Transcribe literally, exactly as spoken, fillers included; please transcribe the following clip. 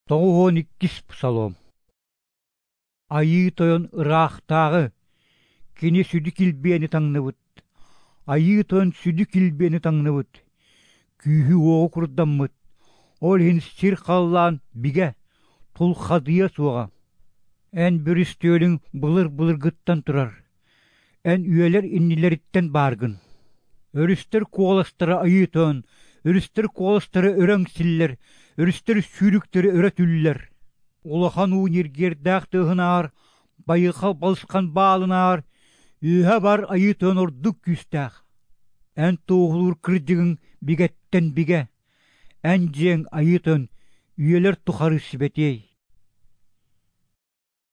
Тоғуон иккис псалом. Айы тойон ырақтағы, кені сүді килбені таңныбыт. Айы тойон сүді килбені таңныбыт. Күйі оғы күрдаммыт. Ол хин сир қаллан биге, тұлқадыя суға. Ән бүрістөлің бұлыр-бұлыр гыттан тұрар. Ән үйелер иннилеріттен баргын. Өрістер қоластары айы тойон, өрістер қоластары өрәң силлер, өрістер сүйріктері өрәтүллер. Улахан уынергер дақтығынар, байықал балысқан балынар, үйе бар айы тойон ордық күстәқ. Ән тоғылыр кірдігін бігеттен біге, ән жең айы тойон үйелер тұқары сібетей.